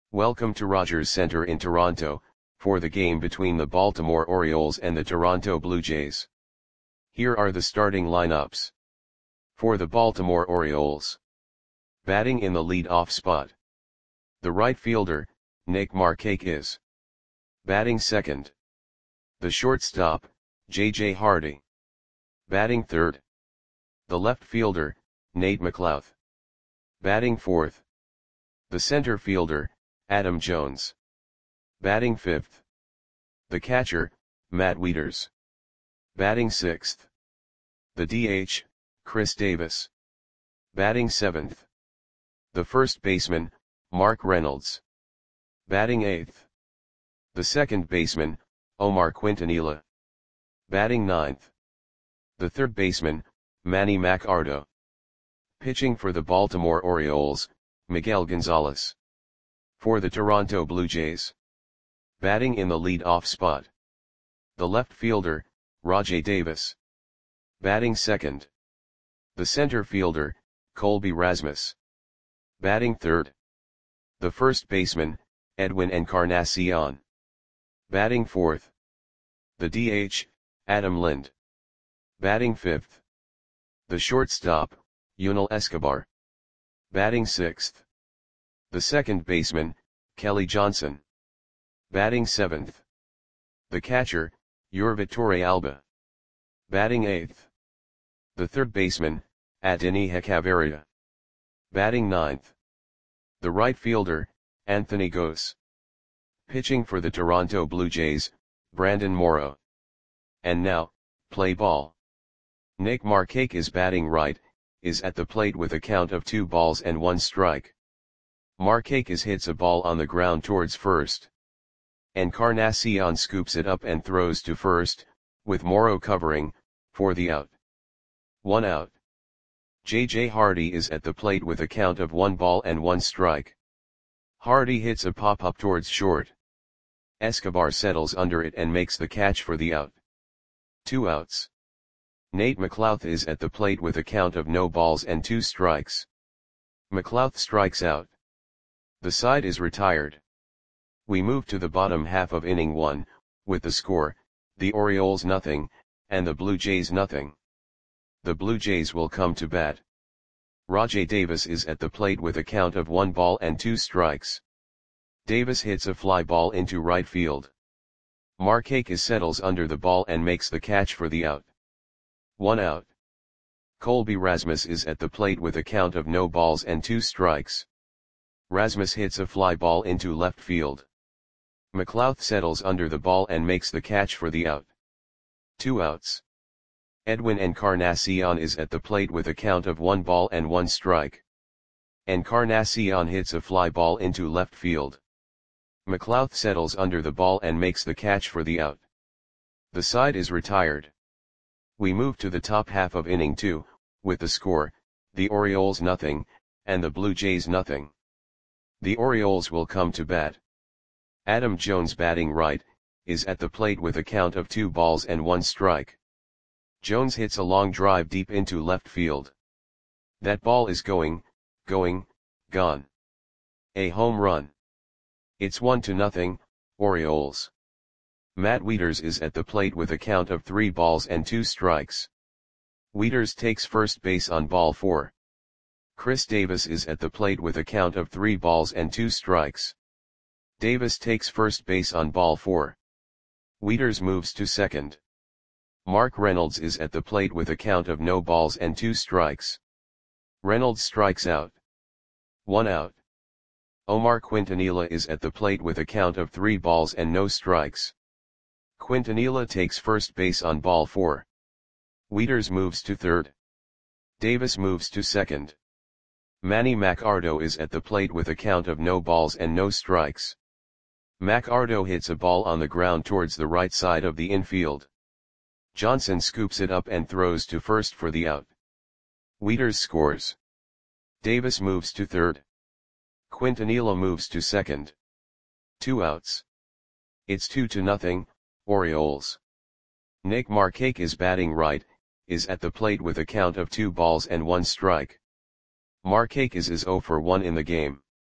Welcome to Rogers Centre in Toronto, for the game between the Baltimore Orioles and the Toronto Blue Jays. Here are the starting lineups. For the Baltimore Orioles. Batting in the lead-off spot. The right fielder, Nick Markakis. Batting second. The shortstop, J.J. Hardy. Batting third. The left fielder, Nate McLouth. Batting fourth. The center fielder, Adam Jones. Batting fifth. The catcher, Matt Wieters. Batting sixth. The DH, Chris Davis. Batting seventh. The first baseman, Mark Reynolds. Batting eighth. The second baseman, Omar Quintanilla. Batting ninth. The third baseman, Manny Machado. Pitching for the Baltimore Orioles, Miguel Gonzalez. For the Toronto Blue Jays. Batting in the lead-off spot. The left fielder, Rajai Davis. Batting second. The center fielder, Colby Rasmus. Batting third. The first baseman, Edwin Encarnacion. Batting fourth. The DH, Adam Lind. Batting fifth. The shortstop, Yunel Escobar. Batting sixth. The second baseman, Kelly Johnson. Batting seventh. The catcher, Yurvatore Alba. Batting eighth. The third baseman, Adini Hechavarria. Batting ninth. The right fielder, Anthony Gose. Pitching for the Toronto Blue Jays, Brandon Morrow. And now, play ball. Nick Markakis batting right, is at the plate with a count of 2 balls and 1 strike. Markakis hits a ball on the ground towards first. Encarnacion scoops it up and throws to first, with Morrow covering, for the out. 1 out. J.J. Hardy is at the plate with a count of 1 ball and 1 strike. Hardy hits a pop-up towards short. Escobar settles under it and makes the catch for the out. 2 outs. Nate McLouth is at the plate with a count of no balls and 2 strikes. McLouth strikes out. The side is retired. We move to the bottom half of inning 1, with the score, the Orioles nothing, and the Blue Jays nothing. The Blue Jays will come to bat. Rajai Davis is at the plate with a count of 1 ball and 2 strikes. Davis hits a fly ball into right field. Markakis settles under the ball and makes the catch for the out. 1 out. Colby Rasmus is at the plate with a count of no balls and 2 strikes. Rasmus hits a fly ball into left field. McLouth settles under the ball and makes the catch for the out. 2 outs. Edwin Encarnacion is at the plate with a count of 1 ball and 1 strike. Encarnacion hits a fly ball into left field. McLouth settles under the ball and makes the catch for the out. The side is retired. We move to the top half of inning 2, with the score, the Orioles nothing, and the Blue Jays nothing. The Orioles will come to bat. Adam Jones batting right, is at the plate with a count of 2 balls and 1 strike. Jones hits a long drive deep into left field. That ball is gone. A home run. It's 1-0, Orioles. Matt Wieters is at the plate with a count of 3 balls and 2 strikes. Wieters takes first base on ball 4. Chris Davis is at the plate with a count of 3 balls and 2 strikes. Davis takes first base on ball 4. Wieters moves to second. Mark Reynolds is at the plate with a count of no balls and 2 strikes. Reynolds strikes out. 1 out. Omar Quintanilla is at the plate with a count of 3 balls and no strikes. Quintanilla takes first base on ball 4. Wieters moves to third. Davis moves to second. Manny Machado is at the plate with a count of no balls and no strikes. Machado hits a ball on the ground towards the right side of the infield. Johnson scoops it up and throws to first for the out. Wieters scores. Davis moves to third. Quintanilla moves to second. 2 outs. It's 2-0, Orioles. Nick Markakis batting right, is at the plate with a count of 2 balls and 1 strike. Markakis is 0 for 1 in the game.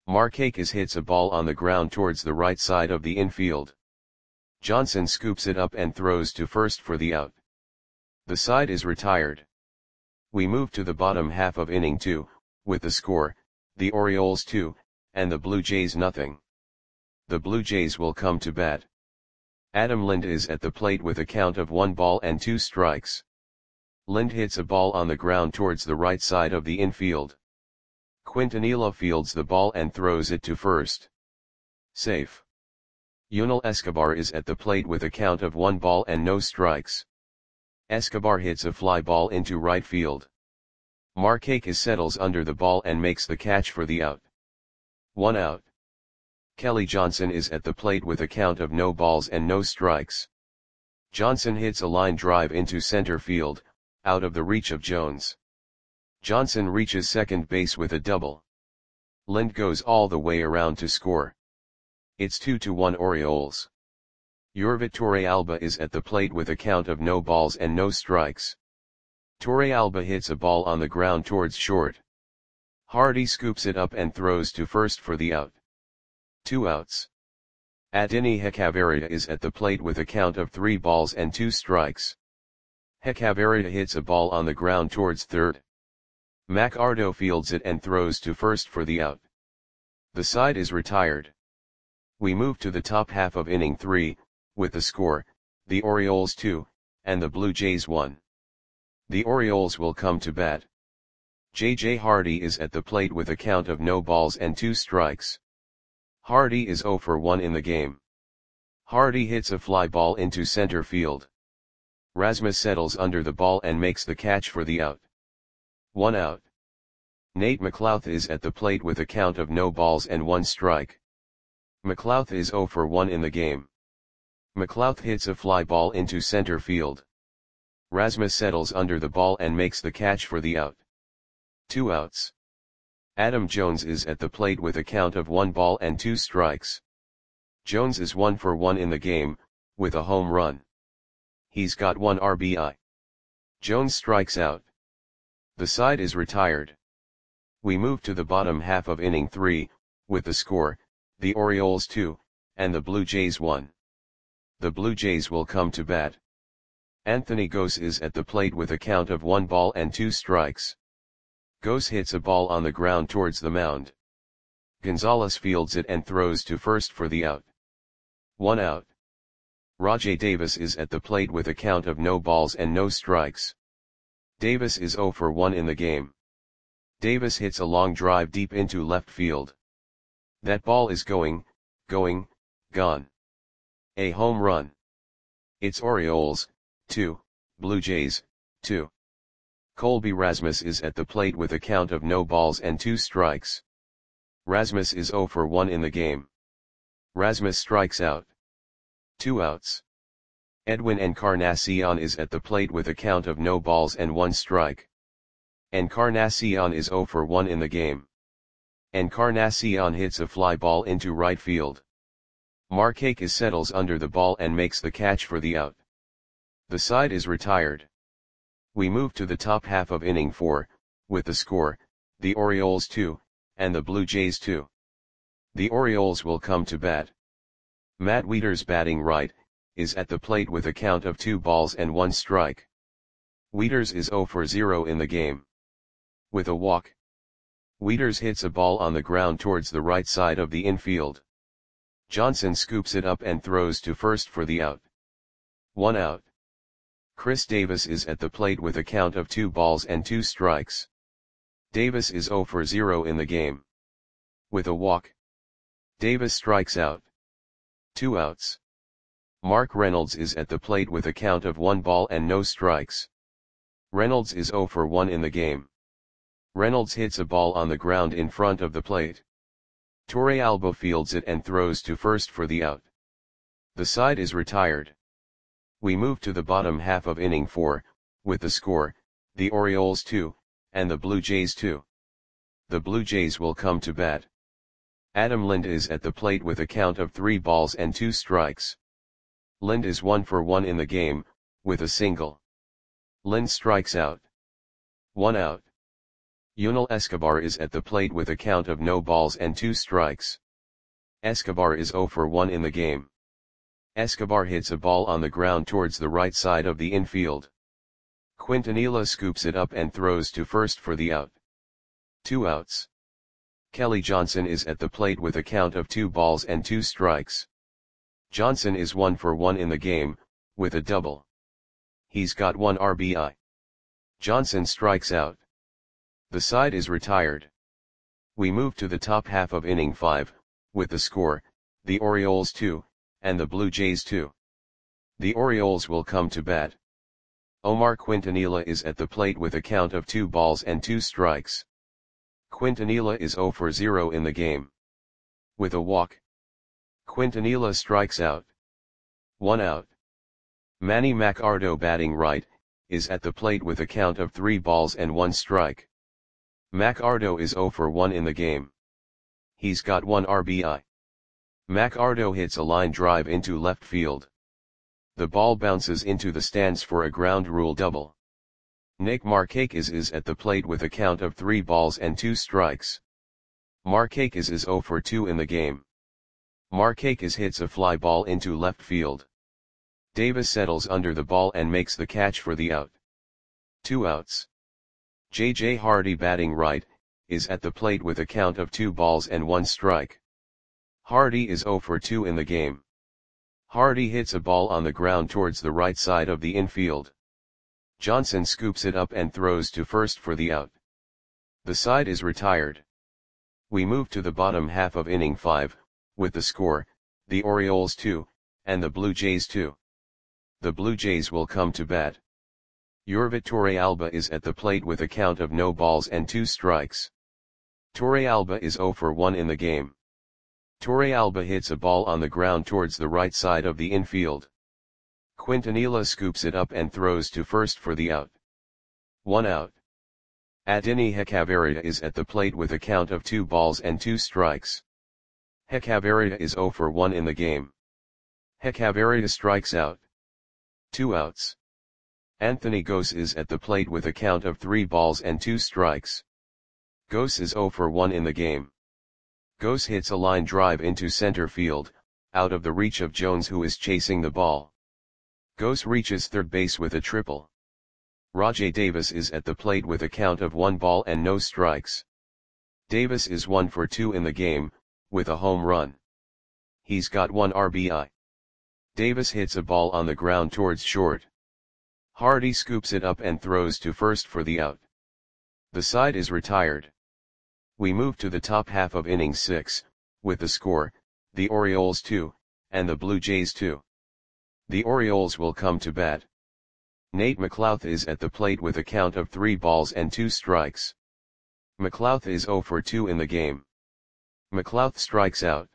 Markakis hits a ball on the ground towards the right side of the infield. Johnson scoops it up and throws to first for the out. The side is retired. We move to the bottom half of inning 2, with the score, the Orioles 2, and the Blue Jays nothing. The Blue Jays will come to bat. Adam Lind is at the plate with a count of 1 ball and 2 strikes. Lind hits a ball on the ground towards the right side of the infield. Quintanilla fields the ball and throws it to first. Safe. Yunel Escobar is at the plate with a count of 1 ball and no strikes. Escobar hits a fly ball into right field. Markakis settles under the ball and makes the catch for the out. 1 out. Kelly Johnson is at the plate with a count of no balls and no strikes. Johnson hits a line drive into center field, out of the reach of Jones. Johnson reaches second base with a double. Lind goes all the way around to score. It's 2-1 Orioles. Yorvit Torrealba is at the plate with a count of no balls and no strikes. Torrealba hits a ball on the ground towards short. Hardy scoops it up and throws to first for the out. 2 outs. Adini Hechavarria is at the plate with a count of 3 balls and 2 strikes. Hechavarria hits a ball on the ground towards third. McArdo fields it and throws to first for the out. The side is retired. We move to the top half of inning 3, with the score, the Orioles 2, and the Blue Jays 1. The Orioles will come to bat. J.J. Hardy is at the plate with a count of no balls and 2 strikes. Hardy is 0 for 1 in the game. Hardy hits a fly ball into center field. Rasmus settles under the ball and makes the catch for the out. 1 out. Nate McLouth is at the plate with a count of no balls and 1 strike. McLouth is 0 for 1 in the game. McLouth hits a fly ball into center field. Rasmus settles under the ball and makes the catch for the out. 2 outs. Adam Jones is at the plate with a count of 1 ball and 2 strikes. Jones is 1 for 1 in the game, with a home run. He's got 1 RBI. Jones strikes out. The side is retired. We move to the bottom half of inning 3, with the score, the Orioles 2, and the Blue Jays 1. The Blue Jays will come to bat. Anthony Gose is at the plate with a count of 1 ball and 2 strikes. Gose hits a ball on the ground towards the mound. Gonzalez fields it and throws to first for the out. 1 out. Rajai Davis is at the plate with a count of no balls and no strikes. Davis is 0 for 1 in the game. Davis hits a long drive deep into left field. That ball is gone. A home run. It's Orioles, 2, Blue Jays, 2. Colby Rasmus is at the plate with a count of no balls and 2 strikes. Rasmus is 0 for 1 in the game. Rasmus strikes out. 2 outs. Edwin Encarnacion is at the plate with a count of no balls and 1 strike. Encarnacion is 0 for 1 in the game. Encarnacion hits a fly ball into right field. Markakis settles under the ball and makes the catch for the out. The side is retired. We move to the top half of inning 4, with the score, the Orioles 2, and the Blue Jays 2. The Orioles will come to bat. Matt Wieters batting right, is at the plate with a count of 2 balls and 1 strike. Wieters is 0 for 0 in the game. With a walk. Wieters hits a ball on the ground towards the right side of the infield. Johnson scoops it up and throws to first for the out. 1 out. Chris Davis is at the plate with a count of 2 balls and 2 strikes. Davis is 0 for 0 in the game. With a walk. Davis strikes out. 2 outs. Mark Reynolds is at the plate with a count of 1 ball and no strikes. Reynolds is 0 for 1 in the game. Reynolds hits a ball on the ground in front of the plate. Torrealba fields it and throws to first for the out. The side is retired. We move to the bottom half of inning 4, with the score, the Orioles 2, and the Blue Jays 2. The Blue Jays will come to bat. Adam Lind is at the plate with a count of 3 balls and 2 strikes. Lind is 1 for 1 in the game, with a single. Lind strikes out. 1 out. Yunel Escobar is at the plate with a count of no balls and 2 strikes. Escobar is 0 for 1 in the game. Escobar hits a ball on the ground towards the right side of the infield. Quintanilla scoops it up and throws to first for the out. 2 outs. Kelly Johnson is at the plate with a count of 2 balls and 2 strikes. Johnson is 1 for 1 in the game, with a double. He's got 1 RBI. Johnson strikes out. The side is retired. We move to the top half of inning 5, with the score, the Orioles 2, and the Blue Jays 2. The Orioles will come to bat. Omar Quintanilla is at the plate with a count of 2 balls and 2 strikes. Quintanilla is 0 for 0 in the game. With a walk. Quintanilla strikes out. 1 out. Manny Machado, batting right, is at the plate with a count of 3 balls and 1 strike. Machado is 0 for 1 in the game. He's got 1 RBI. Machado hits a line drive into left field. The ball bounces into the stands for a ground rule double. Nick Markakis is at the plate with a count of 3 balls and 2 strikes. Markakis is 0 for 2 in the game. Markakis hits a fly ball into left field. Davis settles under the ball and makes the catch for the out. 2 outs. J.J. Hardy, batting right, is at the plate with a count of 2 balls and 1 strike. Hardy is 0 for 2 in the game. Hardy hits a ball on the ground towards the right side of the infield. Johnson scoops it up and throws to first for the out. The side is retired. We move to the bottom half of inning 5, with the score, the Orioles 2, and the Blue Jays 2. The Blue Jays will come to bat. Yorvit Torrealba is at the plate with a count of no balls and 2 strikes. Torrealba is 0 for 1 in the game. Torrealba hits a ball on the ground towards the right side of the infield. Quintanilla scoops it up and throws to first for the out. 1 out. Adeiny Hechavarria is at the plate with a count of 2 balls and 2 strikes. Hechavarria is 0 for 1 in the game. Hechavarria strikes out. 2 outs. Anthony Gose is at the plate with a count of 3 balls and 2 strikes. Gose is 0 for 1 in the game. Gose hits a line drive into center field, out of the reach of Jones, who is chasing the ball. Gose reaches third base with a triple. Rajai Davis is at the plate with a count of 1 ball and no strikes. Davis is 1 for 2 in the game, with a home run. He's got 1 RBI. Davis hits a ball on the ground towards short. Hardy scoops it up and throws to first for the out. The side is retired. We move to the top half of inning 6, with the score, the Orioles 2, and the Blue Jays 2. The Orioles will come to bat. Nate McLouth is at the plate with a count of 3 balls and 2 strikes. McLouth is 0 for 2 in the game. McLouth strikes out.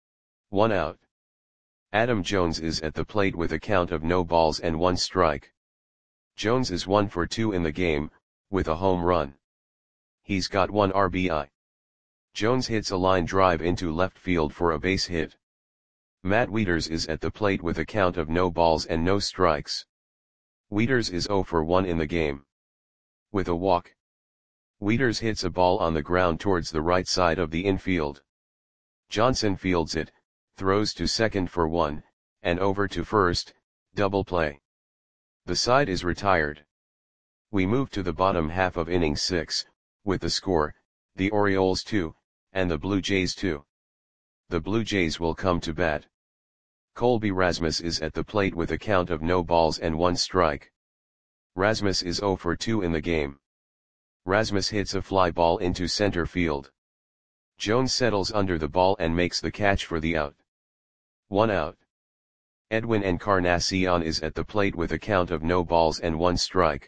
1 out. Adam Jones is at the plate with a count of no balls and 1 strike. Jones is 1 for 2 in the game, with a home run. He's got 1 RBI. Jones hits a line drive into left field for a base hit. Matt Wieters is at the plate with a count of no balls and no strikes. Wieters is 0 for 1 in the game. With a walk. Wieters hits a ball on the ground towards the right side of the infield. Johnson fields it, throws to second for 1, and over to first, double play. The side is retired. We move to the bottom half of inning 6, with the score, the Orioles 2, and the Blue Jays 2. The Blue Jays will come to bat. Colby Rasmus is at the plate with a count of no balls and 1 strike. Rasmus is 0 for 2 in the game. Rasmus hits a fly ball into center field. Jones settles under the ball and makes the catch for the out. 1 out. Edwin Encarnacion is at the plate with a count of no balls and 1 strike.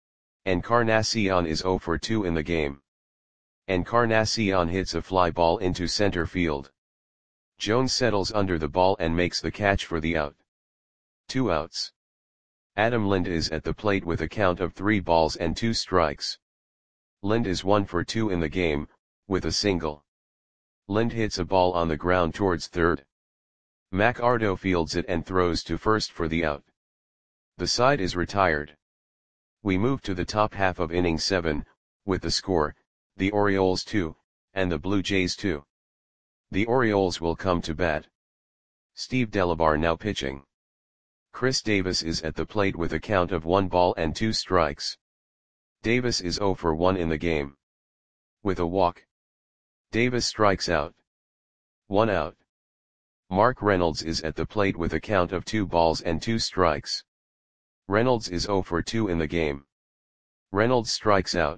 Encarnacion is 0 for 2 in the game. Encarnacion hits a fly ball into center field. Jones settles under the ball and makes the catch for the out. 2 outs. Adam Lind is at the plate with a count of 3 balls and 2 strikes. Lind is 1 for 2 in the game, with a single. Lind hits a ball on the ground towards third. Machado fields it and throws to first for the out. The side is retired. We move to the top half of inning 7, with the score, the Orioles 2, and the Blue Jays 2. The Orioles will come to bat. Steve Delabar now pitching. Chris Davis is at the plate with a count of 1 ball and 2 strikes. Davis is 0 for 1 in the game. With a walk, Davis strikes out. 1 out. Mark Reynolds is at the plate with a count of 2 balls and 2 strikes. Reynolds is 0 for 2 in the game. Reynolds strikes out.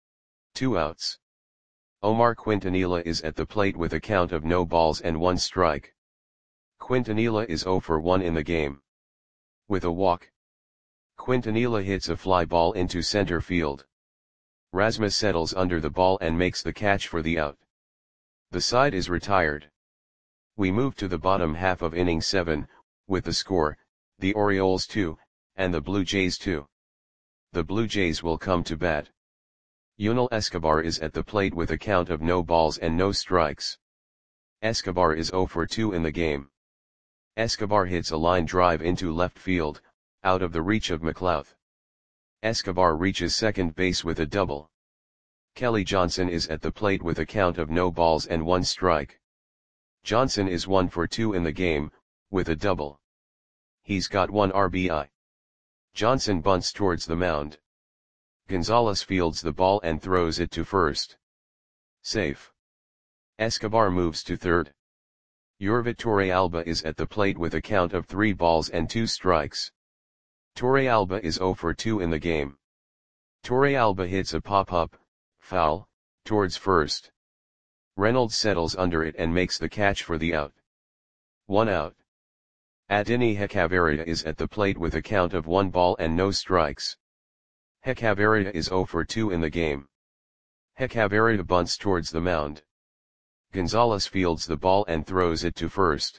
2 outs. Omar Quintanilla is at the plate with a count of no balls and 1 strike. Quintanilla is 0 for 1 in the game. With a walk, Quintanilla hits a fly ball into center field. Rasmus settles under the ball and makes the catch for the out. The side is retired. We move to the bottom half of inning 7, with the score, the Orioles 2, and the Blue Jays 2. The Blue Jays will come to bat. Yunel Escobar is at the plate with a count of no balls and no strikes. Escobar is 0 for 2 in the game. Escobar hits a line drive into left field, out of the reach of McLeod. Escobar reaches second base with a double. Kelly Johnson is at the plate with a count of no balls and 1 strike. Johnson is 1 for 2 in the game, with a double. He's got 1 RBI. Johnson bunts towards the mound. Gonzalez fields the ball and throws it to first. Safe. Escobar moves to third. Yorvit Torrealba is at the plate with a count of 3 balls and 2 strikes. Torrealba is 0 for 2 in the game. Torrealba hits a pop-up, foul, towards first. Reynolds settles under it and makes the catch for the out. 1 out. Adeiny Hechavarria is at the plate with a count of 1 ball and no strikes. Hechavarria is 0 for 2 in the game. Hechavarria bunts towards the mound. Gonzalez fields the ball and throws it to first.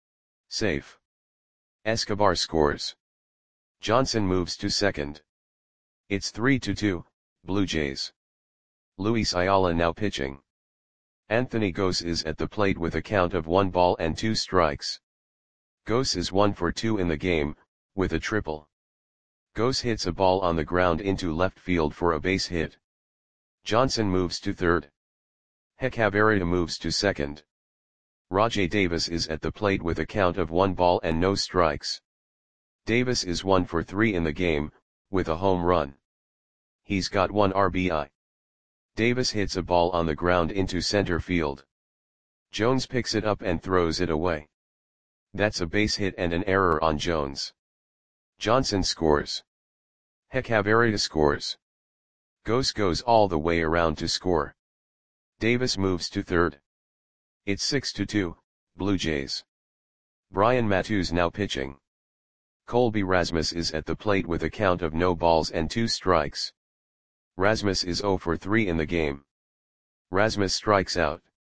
Safe. Escobar scores. Johnson moves to second. It's 3-2, Blue Jays. Luis Ayala now pitching. Anthony Gose is at the plate with a count of 1 ball and 2 strikes. Gose is 1 for 2 in the game, with a triple. Gose hits a ball on the ground into left field for a base hit. Johnson moves to third. Hechavarria moves to second. Rajai Davis is at the plate with a count of 1 ball and no strikes. Davis is 1 for 3 in the game, with a home run. He's got 1 RBI. Davis hits a ball on the ground into center field. Jones picks it up and throws it away. That's a base hit and an error on Jones. Johnson scores. Hechavarria scores. Gose goes all the way around to score. Davis moves to third. It's 6-2, Blue Jays. Brian Matusz now pitching. Colby Rasmus is at the plate with a count of no balls and 2 strikes. Rasmus is 0 for 3 in the game. Rasmus strikes out.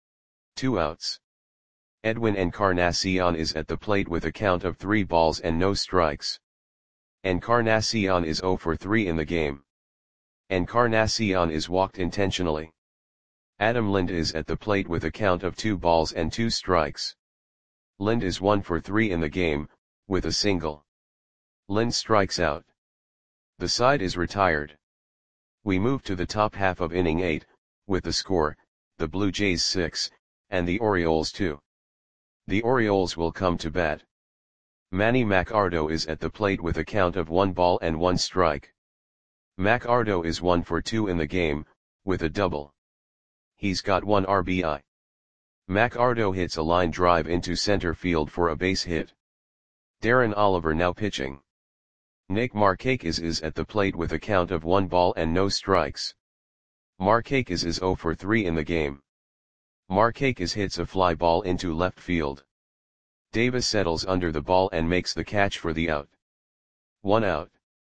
2 outs. Edwin Encarnacion is at the plate with a count of 3 balls and no strikes. Encarnacion is 0 for 3 in the game. Encarnacion is walked intentionally. Adam Lind is at the plate with a count of 2 balls and 2 strikes. Lind is 1 for 3 in the game, with a single. Lind strikes out. The side is retired. We move to the top half of inning 8, with the score, the Blue Jays 6, and the Orioles 2. The Orioles will come to bat. Manny Macardo is at the plate with a count of 1 ball and 1 strike. Macardo is 1 for 2 in the game, with a double. He's got 1 RBI. Macardo hits a line drive into center field for a base hit. Darren Oliver now pitching. Nick Markakis is at the plate with a count of 1 ball and no strikes. Markakis is 0 for 3 in the game. Markakis hits a fly ball into left field. Davis settles under the ball and makes the catch for the out. 1 out.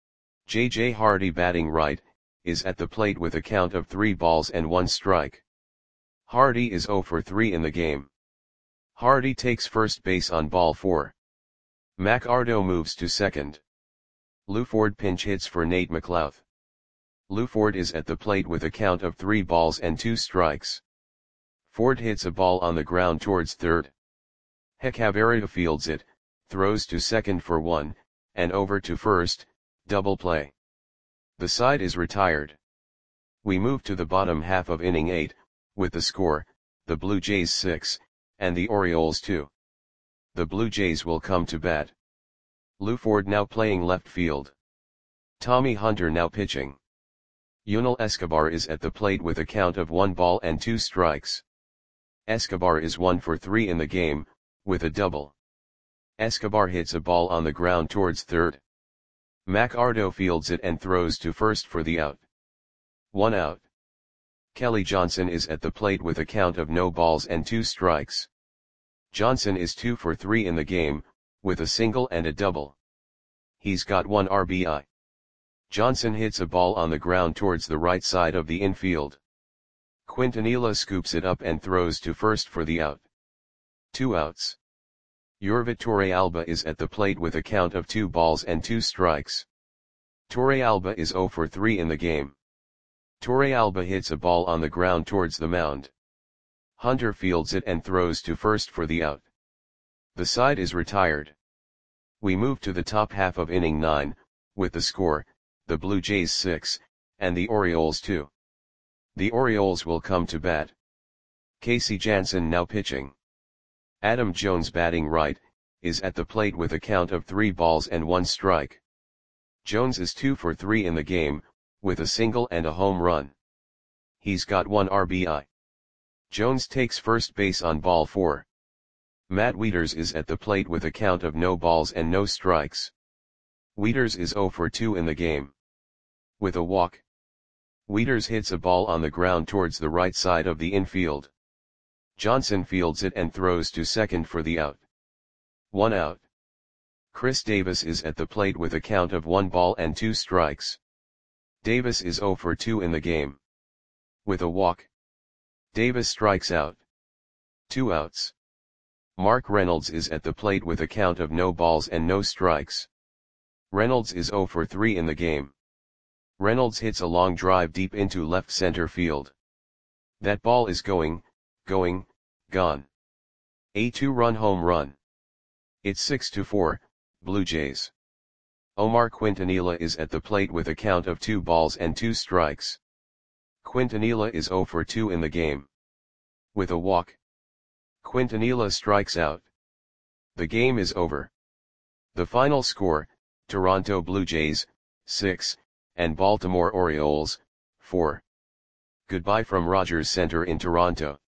J.J. Hardy batting right, is at the plate with a count of 3 balls and 1 strike. Hardy is 0 for 3 in the game. Hardy takes first base on ball 4. Macardo moves to second. Lou Ford pinch hits for Nate McLeod. Lou Ford is at the plate with a count of 3 balls and 2 strikes. Ford hits a ball on the ground towards third. Hechavarria fields it, throws to second for 1, and over to first, double play. The side is retired. We move to the bottom half of inning 8, with the score, the Blue Jays 6, and the Orioles 2. The Blue Jays will come to bat. Lew Ford now playing left field. Tommy Hunter now pitching. Yunel Escobar is at the plate with a count of 1 ball and 2 strikes. Escobar is 1 for 3 in the game, with a double. Escobar hits a ball on the ground towards third. McArdo fields it and throws to first for the out. 1 out. Kelly Johnson is at the plate with a count of no balls and 2 strikes. Johnson is 2 for 3 in the game, with a single and a double. He's got 1 RBI. Johnson hits a ball on the ground towards the right side of the infield. Quintanilla scoops it up and throws to first for the out. 2 outs. Yorvit Torrealba is at the plate with a count of 2 balls and 2 strikes. Torrealba is 0 for 3 in the game. Torrealba hits a ball on the ground towards the mound. Hunter fields it and throws to first for the out. The side is retired. We move to the top half of inning 9, with the score, the Blue Jays 6, and the Orioles 2. The Orioles will come to bat. Casey Janssen now pitching. Adam Jones batting right, is at the plate with a count of 3 balls and 1 strike. Jones is 2 for 3 in the game, with a single and a home run. He's got 1 RBI. Jones takes first base on ball 4. Matt Wieters is at the plate with a count of no balls and no strikes. Wieters is 0 for 2 in the game. With a walk. Wieters hits a ball on the ground towards the right side of the infield. Johnson fields it and throws to second for the out. 1 out. Chris Davis is at the plate with a count of 1 ball and 2 strikes. Davis is 0 for 2 in the game. With a walk. Davis strikes out. 2 outs. Mark Reynolds is at the plate with a count of no balls and no strikes. Reynolds is 0 for 3 in the game. Reynolds hits a long drive deep into left center field. That ball is gone. A 2-run home run. It's 6-4, Blue Jays. Omar Quintanilla is at the plate with a count of 2 balls and 2 strikes. Quintanilla is 0 for 2 in the game. With a walk. Quintanilla strikes out. The game is over. The final score, Toronto Blue Jays, 6, and Baltimore Orioles, 4. Goodbye from Rogers Center in Toronto.